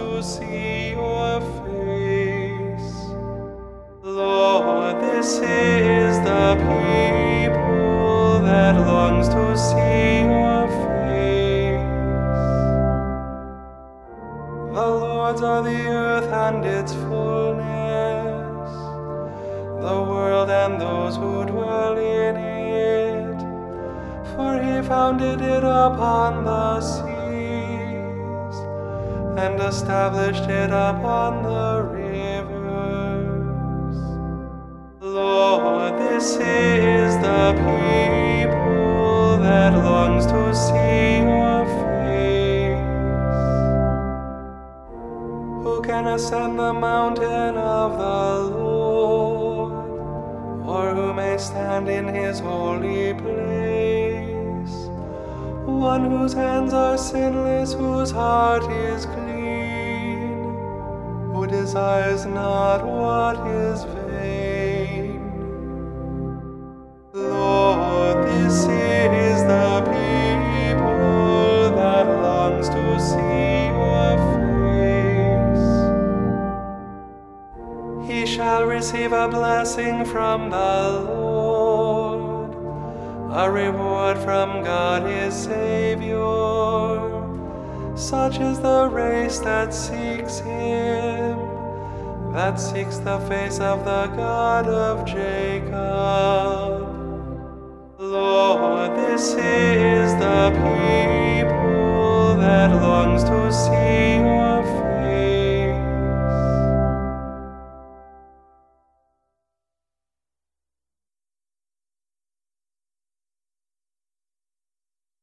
to see your face. Lord, this is the people that longs to see your face. The Lord's are the earth and its fullness, the world and those who dwell in it. For he founded it upon the seas and established it upon the rivers. Lord, this is the people that longs to see your face. Who can ascend the mountain of the Lord, or who may stand in his holy place? One whose hands are sinless, whose heart is clean, who desires not what is vain. Lord, this is the people that longs to see your face. He shall receive a blessing from the Lord, a reward from God his Savior. Such is the race that seeks him, that seeks the face of the God of Jacob. Lord, this is the people that longs to see